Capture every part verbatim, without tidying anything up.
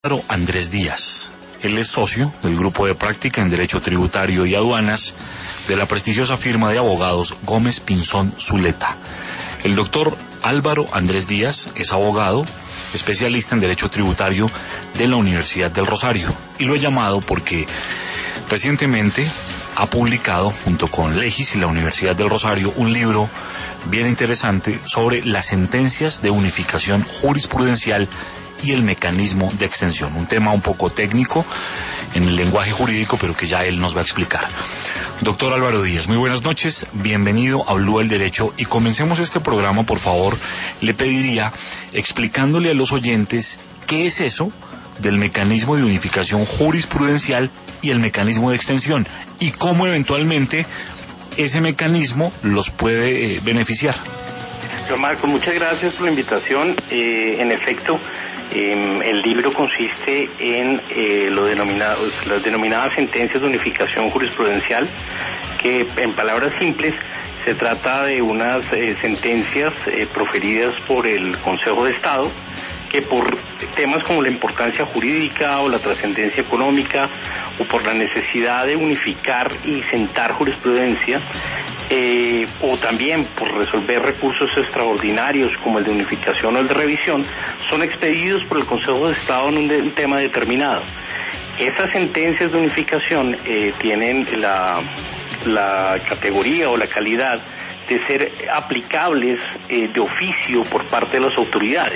Álvaro Andrés Díaz. Él es socio del grupo de práctica en Derecho Tributario y Aduanas de la prestigiosa firma de abogados Gómez Pinzón Zuleta. El doctor Álvaro Andrés Díaz es abogado, especialista en Derecho Tributario de la Universidad del Rosario, y lo he llamado porque recientemente ha publicado, junto con Legis y la Universidad del Rosario, un libro bien interesante sobre las sentencias de unificación jurisprudencial y el mecanismo de extensión. Un tema un poco técnico en el lenguaje jurídico, pero que ya él nos va a explicar. Doctor Álvaro Díaz, muy buenas noches, bienvenido a Blue del Derecho, y comencemos este programa, por favor. Le pediría, explicándole a los oyentes qué es eso del mecanismo de unificación jurisprudencial y el mecanismo de extensión, y cómo eventualmente ese mecanismo los puede eh, beneficiar. Señor Marco, muchas gracias por la invitación. Eh, en efecto, eh, el libro consiste en eh, lo denominado, las denominadas sentencias de unificación jurisprudencial, que en palabras simples se trata de unas eh, sentencias eh, proferidas por el Consejo de Estado, que por temas como la importancia jurídica o la trascendencia económica o por la necesidad de unificar y sentar jurisprudencia, eh, o también por resolver recursos extraordinarios como el de unificación o el de revisión, son expedidos por el Consejo de Estado en un, de, un tema determinado. Esas sentencias de unificación eh, tienen la, la categoría o la calidad de ser aplicables eh, de oficio por parte de las autoridades.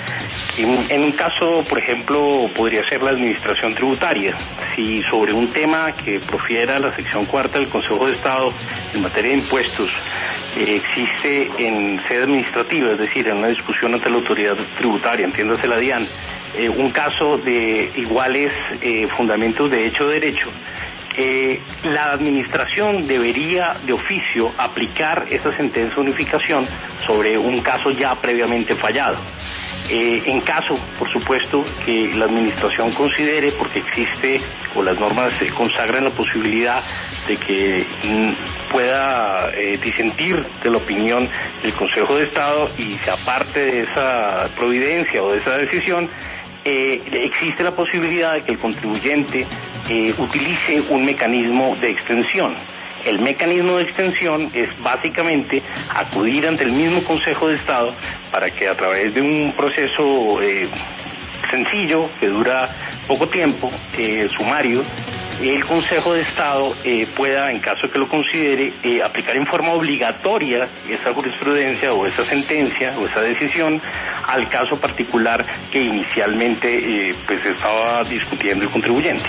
En un caso, por ejemplo, podría ser la administración tributaria. Si sobre un tema que profiera la sección cuarta del Consejo de Estado en materia de impuestos eh, existe en sede administrativa, es decir, en una discusión ante la autoridad tributaria, entiéndase la DIAN, eh, un caso de iguales eh, fundamentos de hecho o derecho, eh, la administración debería de oficio aplicar esa sentencia de unificación sobre un caso ya previamente fallado. Eh, en caso, por supuesto, que la administración considere, porque existe o las normas eh, consagran la posibilidad de que mm, pueda eh, disentir de la opinión del Consejo de Estado y se aparte de esa providencia o de esa decisión, eh, existe la posibilidad de que el contribuyente eh, utilice un mecanismo de extensión. El mecanismo de extensión es básicamente acudir ante el mismo Consejo de Estado para que a través de un proceso eh, sencillo, que dura poco tiempo, eh, sumario, el Consejo de Estado eh, pueda, en caso de que lo considere, eh, aplicar en forma obligatoria esa jurisprudencia o esa sentencia o esa decisión al caso particular que inicialmente eh, pues estaba discutiendo el contribuyente.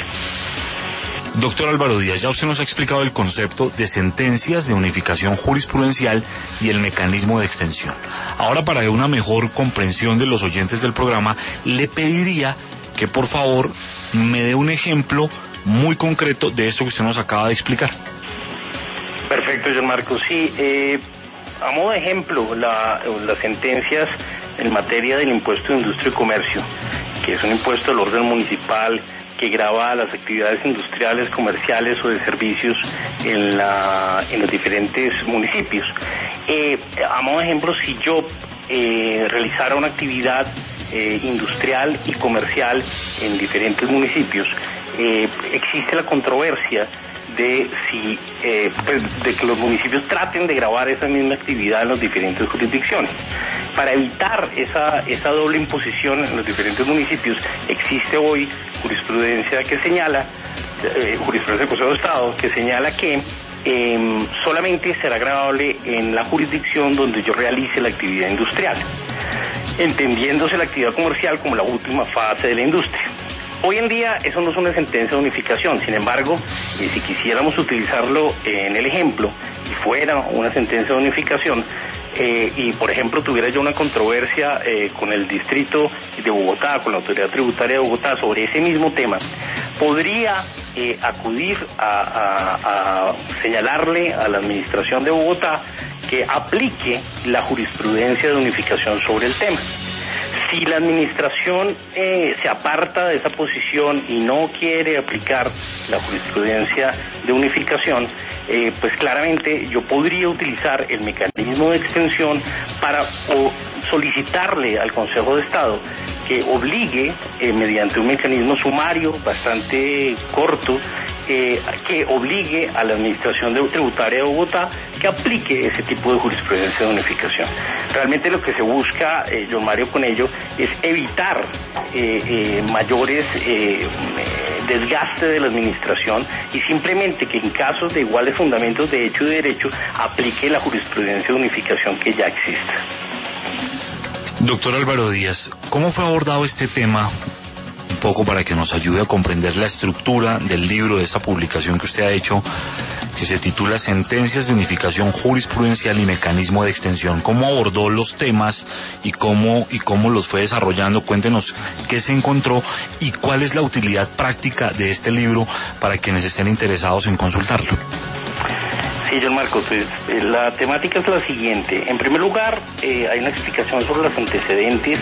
Doctor Álvaro Díaz, ya usted nos ha explicado el concepto de sentencias de unificación jurisprudencial y el mecanismo de extensión. Ahora, para una mejor comprensión de los oyentes del programa, le pediría que por favor me dé un ejemplo muy concreto de esto que usted nos acaba de explicar. Perfecto, John Marcos. Sí, eh, a modo de ejemplo, la, las sentencias en materia del impuesto de industria y comercio, que es un impuesto del orden municipal que grava las actividades industriales, comerciales o de servicios en, la, en los diferentes municipios. Eh, a modo de ejemplo, si yo eh, realizara una actividad eh, industrial y comercial en diferentes municipios, eh, existe la controversia de si eh, pues, de que los municipios traten de gravar esa misma actividad en las diferentes jurisdicciones. Para evitar esa, esa doble imposición en los diferentes municipios, existe hoy jurisprudencia que señala, eh, jurisprudencia del Consejo de Estado, que señala que eh, solamente será gravable en la jurisdicción donde yo realice la actividad industrial, entendiéndose la actividad comercial como la última fase de la industria. Hoy en día eso no es una sentencia de unificación, sin embargo, eh, si quisiéramos utilizarlo en el ejemplo y fuera una sentencia de unificación, eh, y por ejemplo tuviera yo una controversia eh, con el distrito de Bogotá, con la autoridad tributaria de Bogotá sobre ese mismo tema, podría eh, acudir a, a, a señalarle a la administración de Bogotá que aplique la jurisprudencia de unificación sobre el tema. Si la administración eh, se aparta de esa posición y no quiere aplicar la jurisprudencia de unificación, eh, pues claramente yo podría utilizar el mecanismo de extensión para o, solicitarle al Consejo de Estado que que obligue, eh, mediante un mecanismo sumario bastante corto, eh, que obligue a la Administración Tributaria de Bogotá que aplique ese tipo de jurisprudencia de unificación. Realmente lo que se busca, eh, John Mario, con ello es evitar eh, eh, mayores eh, desgaste de la Administración y simplemente que en casos de iguales fundamentos de hecho y de derecho aplique la jurisprudencia de unificación que ya existe. Doctor Álvaro Díaz, ¿cómo fue abordado este tema? Un poco para que nos ayude a comprender la estructura del libro, de esta publicación que usted ha hecho, que se titula Sentencias de Unificación Jurisprudencial y Mecanismo de Extensión. ¿Cómo abordó los temas y cómo, y cómo los fue desarrollando? Cuéntenos qué se encontró y cuál es la utilidad práctica de este libro para quienes estén interesados en consultarlo. Sí, John Marcos, pues, eh, la temática es la siguiente. En primer lugar, eh, hay una explicación sobre los antecedentes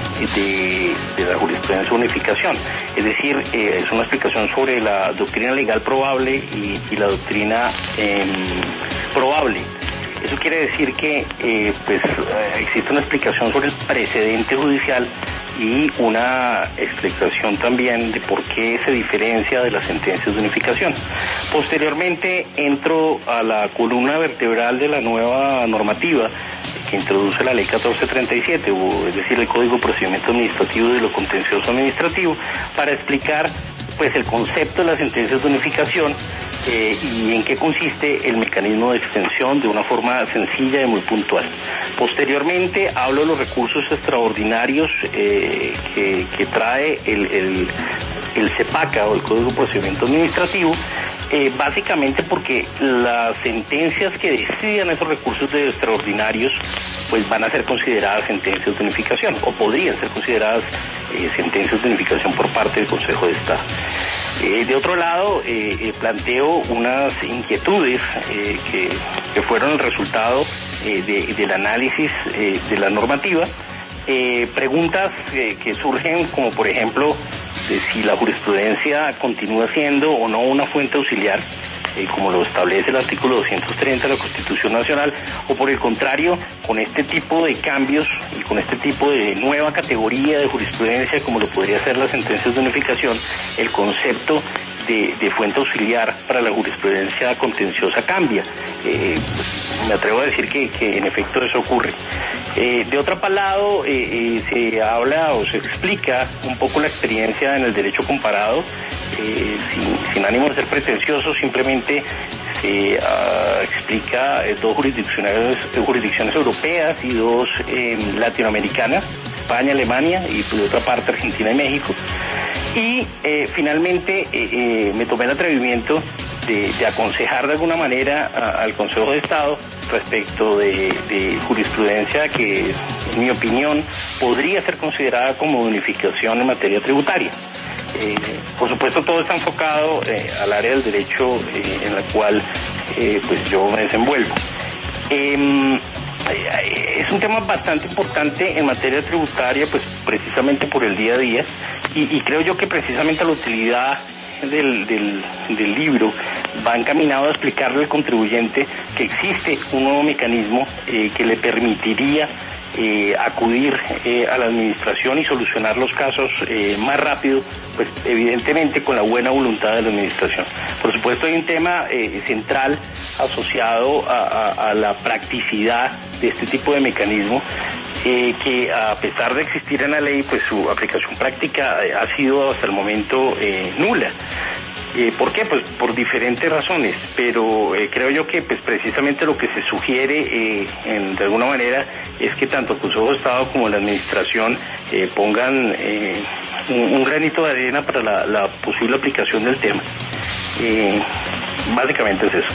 de, de la jurisprudencia de unificación. Es decir, eh, es una explicación sobre la doctrina legal probable y, y la doctrina eh, probable. Eso quiere decir que eh, pues, eh, existe una explicación sobre el precedente judicial y una explicación también de por qué se diferencia de las sentencias de unificación. Posteriormente entro a la columna vertebral de la nueva normativa que introduce la ley catorce treinta y siete, o, es decir, el Código de Procedimiento Administrativo y lo Contencioso Administrativo, para explicar pues el concepto de las sentencias de unificación eh, y en qué consiste el mecanismo de extensión de una forma sencilla y muy puntual. Posteriormente hablo de los recursos extraordinarios eh, que, que trae el, el, el CEPACA o el Código de Procedimiento Administrativo, eh, básicamente porque las sentencias que decidan esos recursos de extraordinarios pues van a ser consideradas sentencias de unificación o podrían ser consideradas eh, sentencias de unificación por parte del Consejo de Estado. Eh, de otro lado, eh, eh, planteo unas inquietudes eh, que, que fueron el resultado eh, de, del análisis eh, de la normativa, eh, preguntas eh, que surgen como por ejemplo de si la jurisprudencia continúa siendo o no una fuente auxiliar, eh, como lo establece el artículo doscientos treinta de la Constitución Nacional, o por el contrario, con este tipo de cambios y con este tipo de nueva categoría de jurisprudencia, como lo podría ser las sentencias de unificación, el concepto de, de fuente auxiliar para la jurisprudencia contenciosa cambia. Eh, pues, me atrevo a decir que, que en efecto eso ocurre. Eh, de otro lado, eh, eh, se habla o se explica un poco la experiencia en el derecho comparado, eh, sin, sin ánimo de ser pretencioso, simplemente se uh, explica eh, dos jurisdicciones, jurisdicciones europeas y dos eh, latinoamericanas, España, Alemania y por otra parte Argentina y México. Y eh, finalmente eh, eh, me tomé el atrevimiento de, de aconsejar de alguna manera a, al Consejo de Estado respecto de, de jurisprudencia que, en mi opinión, podría ser considerada como unificación en materia tributaria. Eh, por supuesto, todo está enfocado eh, al área del derecho eh, en la cual eh, pues yo me desenvuelvo. Eh, Es un tema bastante importante en materia tributaria, pues precisamente por el día a día, y, y creo yo que precisamente la utilidad del, del, del libro va encaminado a explicarle al contribuyente que existe un nuevo mecanismo eh, que le permitiría eh, acudir eh, a la administración y solucionar los casos eh, más rápido, pues evidentemente con la buena voluntad de la administración. Por supuesto hay un tema eh, central asociado a, a, a la practicidad de este tipo de mecanismo, eh, que a pesar de existir en la ley, pues su aplicación práctica eh, ha sido hasta el momento eh, nula. Eh, ¿Por qué? Pues por diferentes razones, pero eh, creo yo que pues precisamente lo que se sugiere eh, en, de alguna manera es que tanto el Consejo de Estado como la Administración eh, pongan eh, un, un granito de arena para la, la posible aplicación del tema. Eh, básicamente es eso.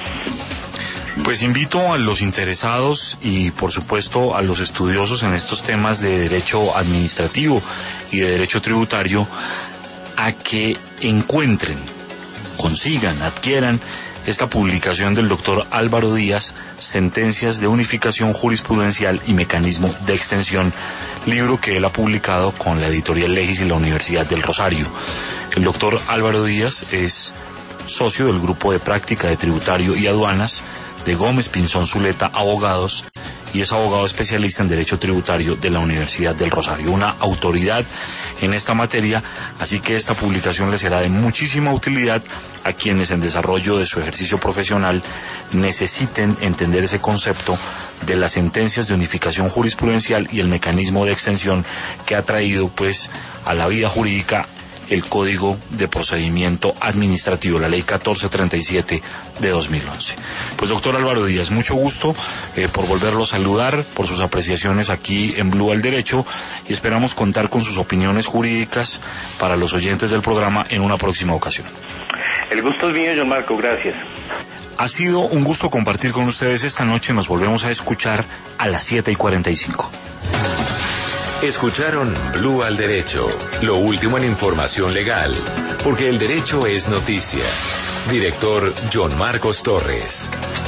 Pues invito a los interesados y por supuesto a los estudiosos en estos temas de derecho administrativo y de derecho tributario a que encuentren, consigan, adquieran esta publicación del doctor Álvaro Díaz, Sentencias de Unificación Jurisprudencial y Mecanismo de Extensión, libro que él ha publicado con la editorial Legis y la Universidad del Rosario. El doctor Álvaro Díaz es socio del Grupo de Práctica de Tributario y Aduanas de Gómez Pinzón Zuleta Abogados y es abogado especialista en Derecho Tributario de la Universidad del Rosario, una autoridad en esta materia, así que esta publicación le será de muchísima utilidad a quienes en desarrollo de su ejercicio profesional necesiten entender ese concepto de las sentencias de unificación jurisprudencial y el mecanismo de extensión que ha traído pues a la vida jurídica el Código de Procedimiento Administrativo, la Ley catorce treinta y siete de dos mil once. Pues doctor Álvaro Díaz, mucho gusto eh, por volverlo a saludar, por sus apreciaciones aquí en Blue al Derecho, y esperamos contar con sus opiniones jurídicas para los oyentes del programa en una próxima ocasión. El gusto es mío, John Marco, gracias. Ha sido un gusto compartir con ustedes esta noche, nos volvemos a escuchar a las siete y cuarenta y cinco. Escucharon Blue al Derecho, lo último en información legal, porque el derecho es noticia. Director John Marcos Torres.